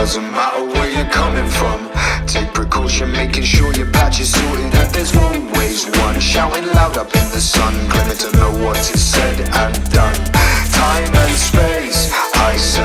doesn't matter where you're coming from. Take precaution, making sure your patch is sorted, and there's always one shouting loud up in the sun, claiming to know what is said and done. Time and space, I